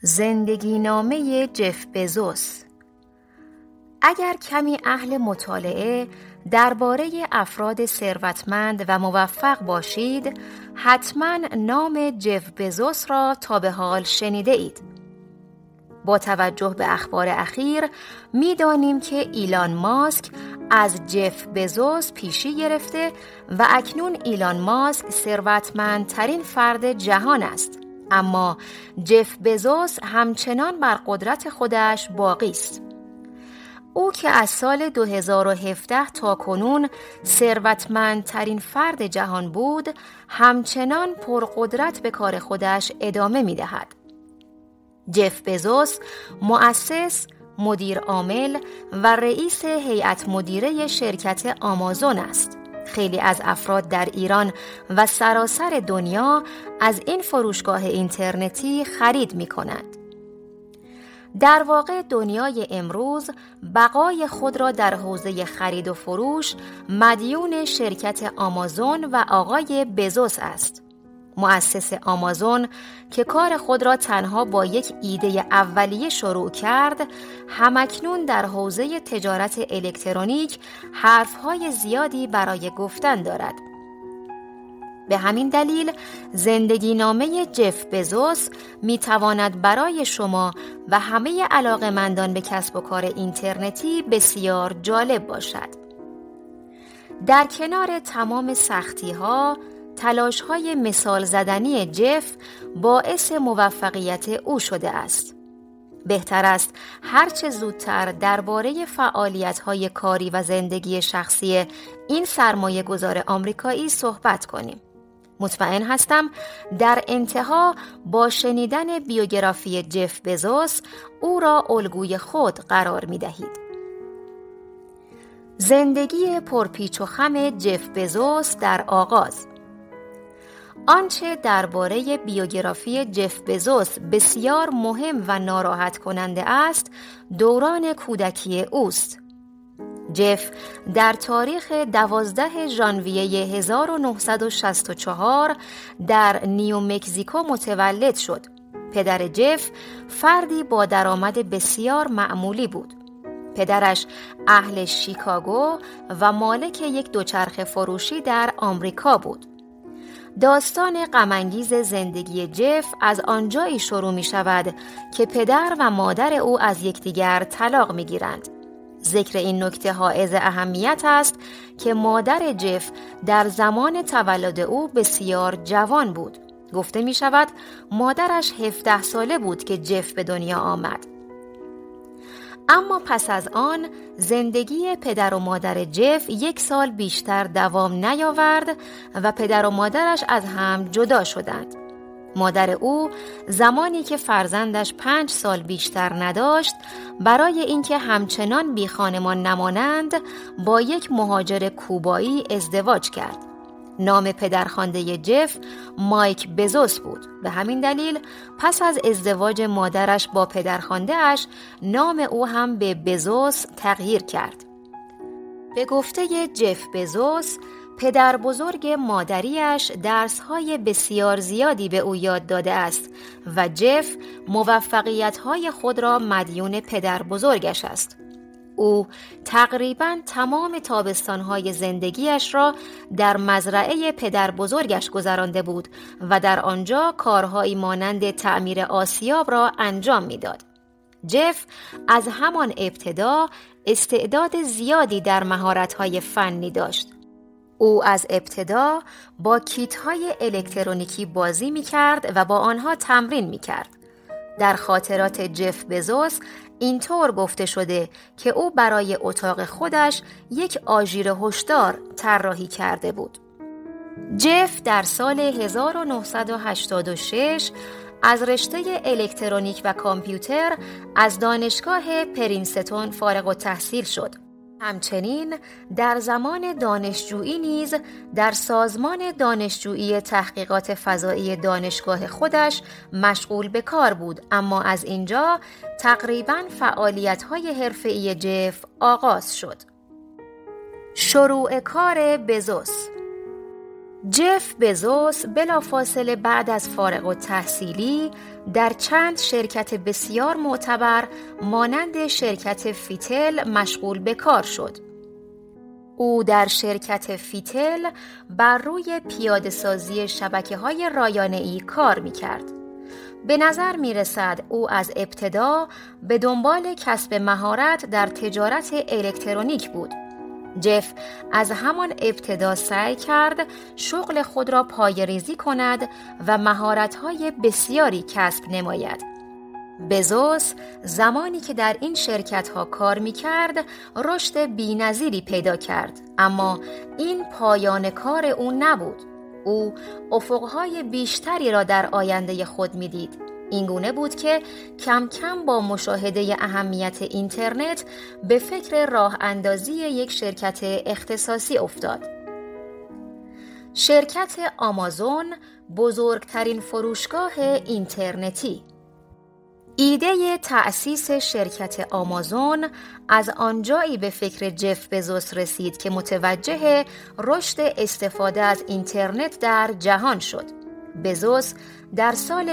زندگی نامه جف بزوس. اگر کمی اهل مطالعه درباره افراد ثروتمند و موفق باشید، حتما نام جف بزوس را تا به حال شنیده اید. با توجه به اخبار اخیر می‌دانیم که ایلان ماسک از جف بزوس پیشی گرفته و اکنون ایلان ماسک ثروتمندترین فرد جهان است. اما جف بزوس همچنان بر قدرت خودش باقی است. او که از سال 2017 تا کنون ثروتمندترین فرد جهان بود، همچنان پرقدرت به کار خودش ادامه می‌دهد. جف بزوس مؤسس، مدیر عامل و رئیس هیئت مدیره شرکت آمازون است. خیلی از افراد در ایران و سراسر دنیا از این فروشگاه اینترنتی خرید می‌کنند. در واقع دنیای امروز بقای خود را در حوزه خرید و فروش مدیون شرکت آمازون و آقای بزوس است. مؤسس آمازون که کار خود را تنها با یک ایده اولیه شروع کرد، همکنون در حوزه تجارت الکترونیک حرفهای زیادی برای گفتن دارد. به همین دلیل زندگی نامه جف بزوس می تواند برای شما و همه علاقه‌مندان به کسب و کار اینترنتی بسیار جالب باشد. در کنار تمام سختی‌ها، تلاش‌های مثال زدنی جف باعث موفقیت او شده است. بهتر است هرچه زودتر درباره فعالیت‌های کاری و زندگی شخصی این سرمایه‌گذار آمریکایی صحبت کنیم. مطمئن هستم در انتها با شنیدن بیوگرافی جف بزوس او را الگوی خود قرار می‌دهید. زندگی پرپیچ و خم جف بزوس در آغاز. آنچه درباره بیوگرافی جف بزوس بسیار مهم و ناراحت کننده است، دوران کودکی اوست. جف در تاریخ 12 ژانویه 1964 در نیومکزیکو متولد شد. پدر جف فردی با درآمد بسیار معمولی بود. پدرش اهل شیکاگو و مالک یک دوچرخه فروشی در آمریکا بود. داستان غم‌انگیز زندگی جف از آنجایی شروع می شود که پدر و مادر او از یکدیگر طلاق می گیرند. ذکر این نکته حائز اهمیت است که مادر جف در زمان تولد او بسیار جوان بود. گفته می شود مادرش 17 ساله بود که جف به دنیا آمد. اما پس از آن زندگی پدر و مادر جف 1 سال بیشتر دوام نیاورد و پدر و مادرش از هم جدا شدند. مادر او زمانی که فرزندش 5 سال بیشتر نداشت، برای اینکه همچنان بی خانمان نمانند با یک مهاجر کوبایی ازدواج کرد. نام پدرخوانده جف مایک بزوس بود. به همین دلیل پس از ازدواج مادرش با پدرخوانده اش نام او هم به بزوس تغییر کرد. به گفته جف بزوس، پدر بزرگ مادریش درس‌های بسیار زیادی به او یاد داده است و جف موفقیت‌های خود را مدیون پدر بزرگش است. او تقریباً تمام تابستان‌های زندگیش را در مزرعه پدر بزرگش گذرانده بود و در آنجا کارهایی مانند تعمیر آسیاب را انجام می‌داد. جف از همان ابتدا استعداد زیادی در مهارت‌های فنی داشت. او از ابتدا با کیت‌های الکترونیکی بازی می‌کرد و با آنها تمرین می‌کرد. در خاطرات جف بزوس اینطور گفته شده که او برای اتاق خودش یک آژیر هشدار طراحی کرده بود. جف در سال 1986 از رشته الکترونیک و کامپیوتر از دانشگاه پرینستون فارغ التحصیل شد. همچنین در زمان دانشجویی نیز در سازمان دانشجویی تحقیقات فضایی دانشگاه خودش مشغول به کار بود، اما از اینجا تقریباً فعالیت‌های حرفه‌ای جف آغاز شد. شروع کار بزوس. جف بزوس بلافاصله بعد از فارغ التحصیلی در چند شرکت بسیار معتبر مانند شرکت فیتل مشغول به کار شد. او در شرکت فیتل بر روی پیاده‌سازی شبکه‌های رایانه‌ای کار می‌کرد. به نظر می‌رسد او از ابتدا به دنبال کسب مهارت در تجارت الکترونیک بود. جف از همان ابتدا سعی کرد شغل خود را پایه‌ریزی کند و مهارت‌های بسیاری کسب نماید. بزوس زمانی که در این شرکت‌ها کار می‌کرد، رشد بی‌نظیری پیدا کرد، اما این پایان کار او نبود. او افق‌های بیشتری را در آینده خود می‌دید. این گونه بود که کم کم با مشاهده اهمیت اینترنت به فکر راه اندازی یک شرکت اختصاصی افتاد. شرکت آمازون بزرگترین فروشگاه اینترنتی. ایده تأسیس شرکت آمازون از آنجایی به فکر جف بزوس رسید که متوجه رشد استفاده از اینترنت در جهان شد. بزوس در سال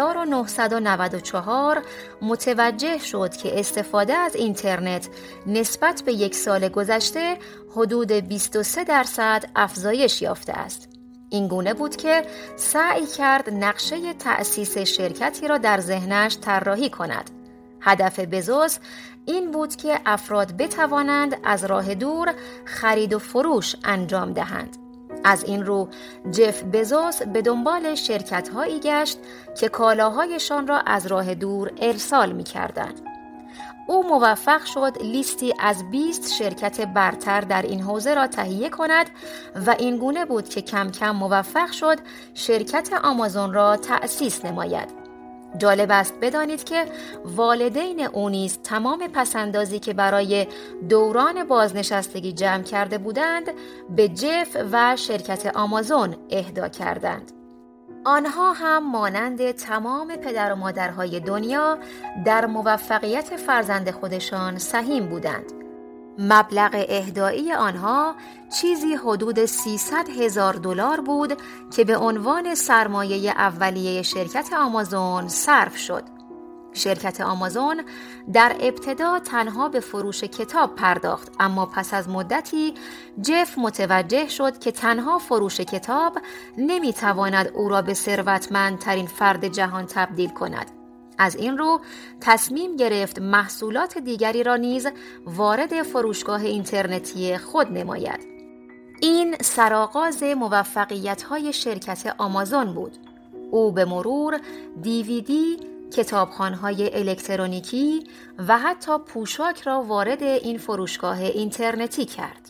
1994 متوجه شد که استفاده از اینترنت نسبت به یک سال گذشته حدود 23% افزایش یافته است. این گونه بود که سعی کرد نقشه تأسیس شرکتی را در ذهنش طراحی کند. هدف بزوس این بود که افراد بتوانند از راه دور خرید و فروش انجام دهند. از این رو جف بزوس به دنبال شرکت‌هایی گشت که کالاهایشان را از راه دور ارسال می‌کردند. او موفق شد لیستی از 20 شرکت برتر در این حوزه را تهیه کند و این گونه بود که کم کم موفق شد شرکت آمازون را تأسیس نماید. جالب است بدانید که والدین او نیز تمام پسندازی که برای دوران بازنشستگی جمع کرده بودند به جف و شرکت آمازون اهدا کردند. آنها هم مانند تمام پدر و مادرهای دنیا در موفقیت فرزند خودشان سهیم بودند. مبلغ اهدایی آنها چیزی حدود $300,000 بود که به عنوان سرمایه اولیه شرکت آمازون صرف شد. شرکت آمازون در ابتدا تنها به فروش کتاب پرداخت، اما پس از مدتی جف متوجه شد که تنها فروش کتاب نمیتواند او را به ثروتمندترین فرد جهان تبدیل کند. از این رو تصمیم گرفت محصولات دیگری را نیز وارد فروشگاه اینترنتی خود نماید. این سرآغاز موفقیت‌های شرکت آمازون بود. او به مرور دیویدی، کتابخوان‌های الکترونیکی و حتی پوشاک را وارد این فروشگاه اینترنتی کرد.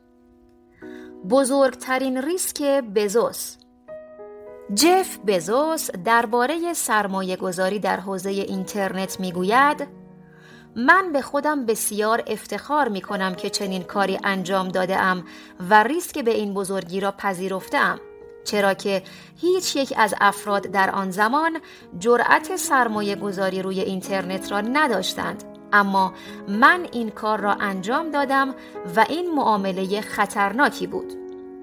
بزرگترین ریسک بزوس. جف بزوس درباره سرمایه‌گذاری در حوزه اینترنت میگوید: من به خودم بسیار افتخار میکنم که چنین کاری انجام داده‌ام و ریسک به این بزرگی را پذیرفته‌ام، چرا که هیچ یک از افراد در آن زمان جرأت سرمایه‌گذاری روی اینترنت را نداشتند، اما من این کار را انجام دادم و این معامله خطرناکی بود.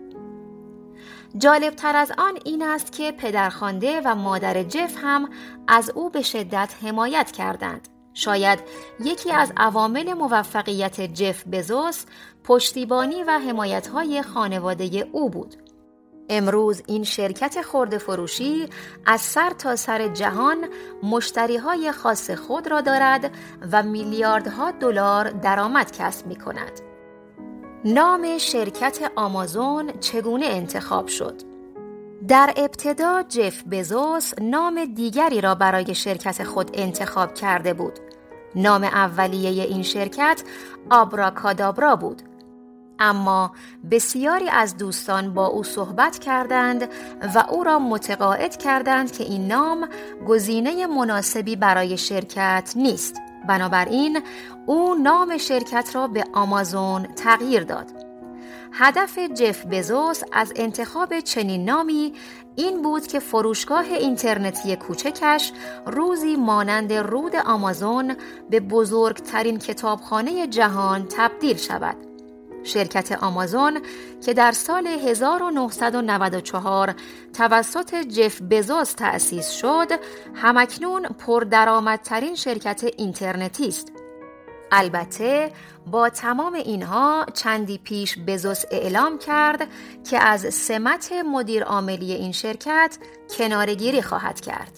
جالبتر از آن این است که پدرخوانده و مادر جف هم از او به شدت حمایت کردند. شاید یکی از عوامل موفقیت جف بزوس پشتیبانی و حمایت‌های خانواده او بود. امروز این شرکت خرده فروشی از سر تا سر جهان مشتری‌های خاص خود را دارد و میلیاردها دلار درآمد کسب می‌کند. نام شرکت آمازون چگونه انتخاب شد؟ در ابتدا جف بزوس نام دیگری را برای شرکت خود انتخاب کرده بود. نام اولیه این شرکت آبراکادابرا بود. اما بسیاری از دوستان با او صحبت کردند و او را متقاعد کردند که این نام گزینه مناسبی برای شرکت نیست. بنابراین او نام شرکت را به آمازون تغییر داد. هدف جف بزوس از انتخاب چنین نامی این بود که فروشگاه اینترنتی کوچکش روزی مانند رود آمازون به بزرگترین کتابخانه جهان تبدیل شود. شرکت آمازون که در سال 1994 توسط جف بزوس تأسیس شد، همکنون پردرآمدترین شرکت اینترنتی است. البته با تمام اینها چندی پیش بزوس اعلام کرد که از سمت مدیر عاملی این شرکت کناره‌گیری خواهد کرد.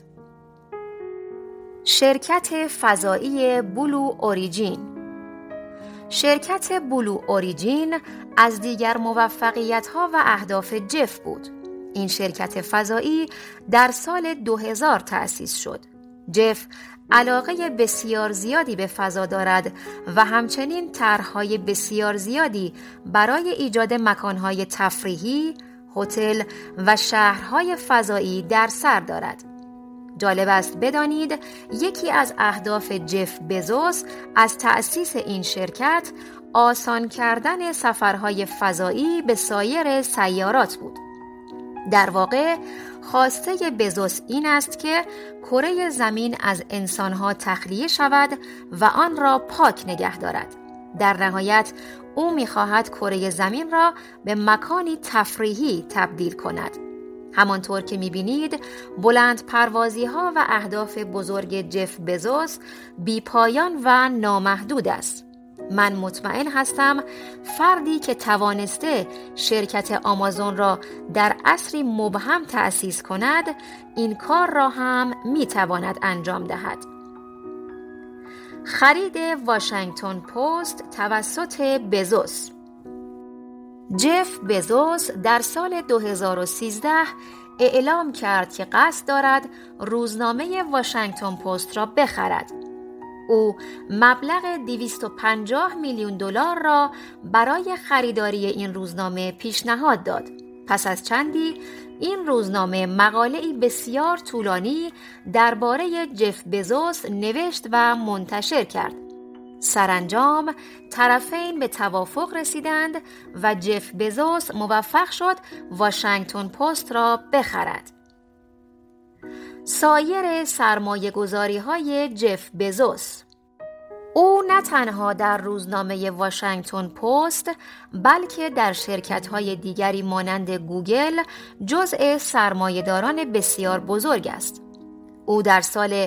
شرکت فضایی بلو اوریجین. شرکت بلو اوریجین از دیگر موفقیت‌ها و اهداف جف بود. این شرکت فضایی در سال 2000 تأسیس شد. جف علاقه بسیار زیادی به فضا دارد و همچنین طرح‌های بسیار زیادی برای ایجاد مکان‌های تفریحی، هتل و شهرهای فضایی در سر دارد. جالب است بدانید یکی از اهداف جف بزوس از تأسیس این شرکت آسان کردن سفرهای فضایی به سایر سیارات بود. در واقع خواسته بزوس این است که کره زمین از انسانها تخلیه شود و آن را پاک نگه دارد. در نهایت او می‌خواهد کره زمین را به مکانی تفریحی تبدیل کند. همانطور که می‌بینید بلند پروازی‌ها و اهداف بزرگ جف بزوس بی‌پایان و نامحدود است. من مطمئن هستم فردی که توانسته شرکت آمازون را در عصری مبهم تأسیس کند، این کار را هم می‌تواند انجام دهد. خرید واشنگتن پست توسط بزوس. جف بزوس در سال 2013 اعلام کرد که قصد دارد روزنامه واشنگتن پست را بخرد. او مبلغ $250 میلیون را برای خریداری این روزنامه پیشنهاد داد. پس از چندی این روزنامه مقاله‌ای بسیار طولانی درباره جف بزوس نوشت و منتشر کرد. سرانجام طرفین به توافق رسیدند و جف بزوس موفق شد واشنگتن پست را بخرد. سایر سرمایه‌گذاری‌های جف بزوس. او نه تنها در روزنامه واشنگتن پست بلکه در شرکت‌های دیگری مانند گوگل جزء سرمایه‌داران بسیار بزرگ است. او در سال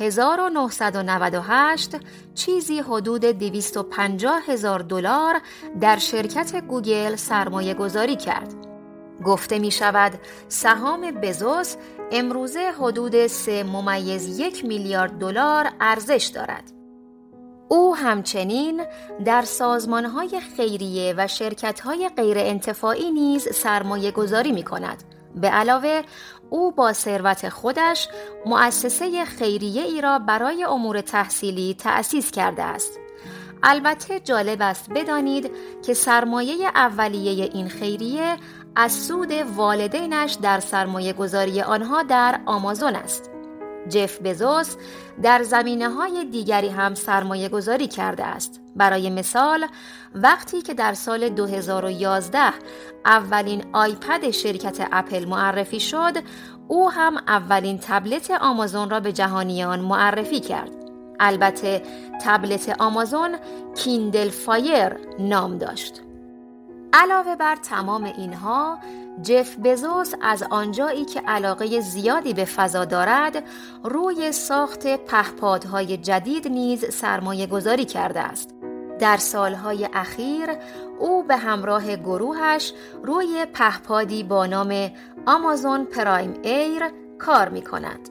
1998 چیزی حدود $250,000 در شرکت گوگل سرمایه گذاری کرد. گفته می شود سهام بزوس امروزه حدود $3.1 میلیارد ارزش دارد. او همچنین در سازمان‌های خیریه و شرکت‌های غیرانتفاعی نیز سرمایه گذاری می کند. به علاوه او با ثروت خودش مؤسسه خیریه ای را برای امور تحصیلی تأسیس کرده است. البته جالب است بدانید که سرمایه اولیه این خیریه از سود والدینش در سرمایه گذاری آنها در آمازون است. جف بزوس در زمینه‌های دیگری هم سرمایه گذاری کرده است. برای مثال وقتی که در سال 2011 اولین آیپد شرکت اپل معرفی شد، او هم اولین تبلت آمازون را به جهانیان معرفی کرد. البته تبلت آمازون کیندل فایر نام داشت. علاوه بر تمام اینها، جف بزوس از آنجایی که علاقه زیادی به فضا دارد، روی ساخت پهپادهای جدید نیز سرمایه گذاری کرده است. در سالهای اخیر او به همراه گروهش روی پهپادی با نام آمازون پرایم ایر کار می کند.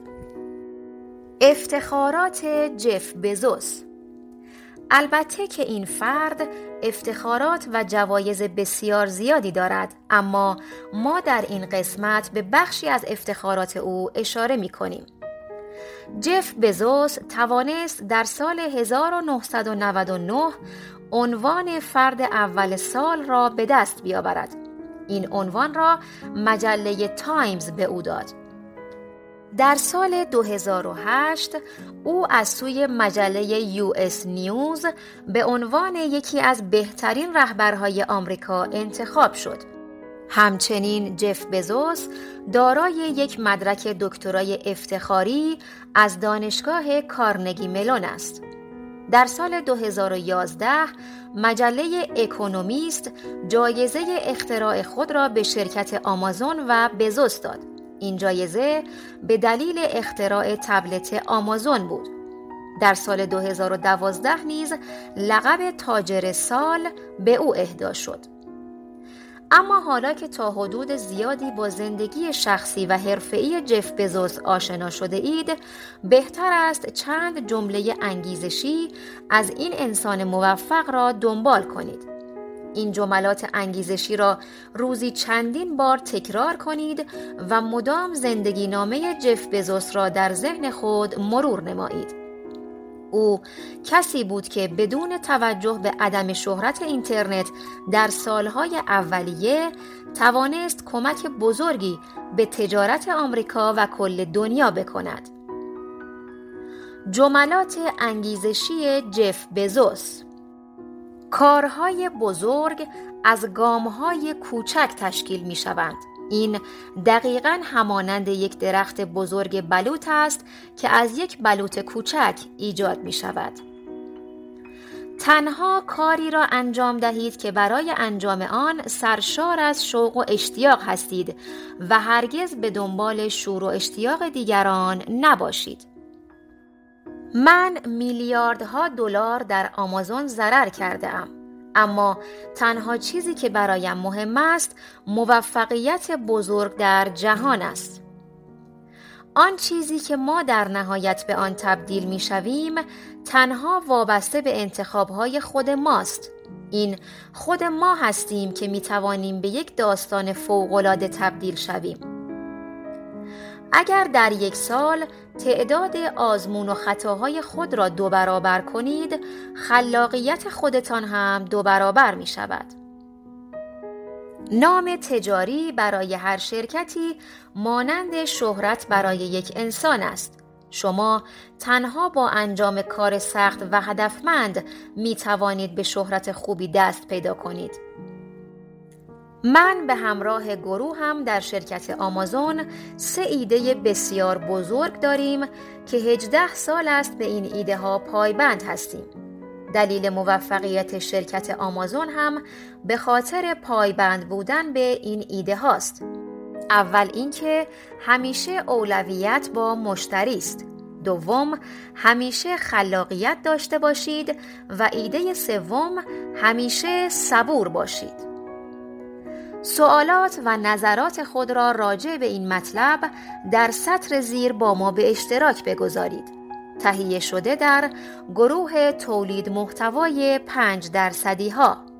افتخارات جف بزوس. البته که این فرد افتخارات و جوایز بسیار زیادی دارد، اما ما در این قسمت به بخشی از افتخارات او اشاره می کنیم. جف بزوس توانست در سال 1999 عنوان فرد اول سال را به دست بیاورد. این عنوان را مجله تایمز به او داد. در سال 2008 او از سوی مجله US نیوز به عنوان یکی از بهترین رهبرهای آمریکا انتخاب شد. همچنین جف بزوس دارای یک مدرک دکترای افتخاری از دانشگاه کارنگی ملون است. در سال 2011 مجله اکونومیست جایزه اختراع خود را به شرکت آمازون و بزوس داد. این جایزه به دلیل اختراع تبلت آمازون بود. در سال 2012 نیز لقب تاجر سال به او اهدا شد. اما حالا که تا حدود زیادی با زندگی شخصی و حرفه‌ای جف بزوس آشنا شده اید، بهتر است چند جمله انگیزشی از این انسان موفق را دنبال کنید. این جملات انگیزشی را روزی چندین بار تکرار کنید و مدام زندگی نامه جف بزوس را در ذهن خود مرور نمایید. او کسی بود که بدون توجه به عدم شهرت اینترنت در سالهای اولیه توانست کمک بزرگی به تجارت آمریکا و کل دنیا بکند. جملات انگیزشی جف بزوس: کارهای بزرگ از گامهای کوچک تشکیل می شوند. این دقیقاً همانند یک درخت بزرگ بلوط است که از یک بلوط کوچک ایجاد می شود. تنها کاری را انجام دهید که برای انجام آن سرشار از شوق و اشتیاق هستید و هرگز به دنبال شور و اشتیاق دیگران نباشید. من میلیاردها دلار در آمازون ضرر کرده ام. اما تنها چیزی که برایم مهم است موفقیت بزرگ در جهان است. آن چیزی که ما در نهایت به آن تبدیل می شویم تنها وابسته به انتخابهای خود ماست. این خود ما هستیم که می توانیم به یک داستان فوق‌العاده تبدیل شویم. اگر در یک سال تعداد آزمون و خطاهای خود را 2 برابر کنید، خلاقیت خودتان هم 2 برابر می شود. نام تجاری برای هر شرکتی مانند شهرت برای یک انسان است. شما تنها با انجام کار سخت و هدفمند می توانید به شهرت خوبی دست پیدا کنید. من به همراه گروه هم در شرکت آمازون 3 ایده بسیار بزرگ داریم که 18 سال است به این ایده ها پایبند هستیم. دلیل موفقیت شرکت آمازون هم به خاطر پایبند بودن به این ایده هاست. اول اینکه همیشه اولویت با مشتری است. دوم، همیشه خلاقیت داشته باشید و ایده سوم، همیشه صبور باشید. سوالات و نظرات خود را راجع به این مطلب در سطر زیر با ما به اشتراک بگذارید. تهیه شده در گروه تولید محتوای 5% ها.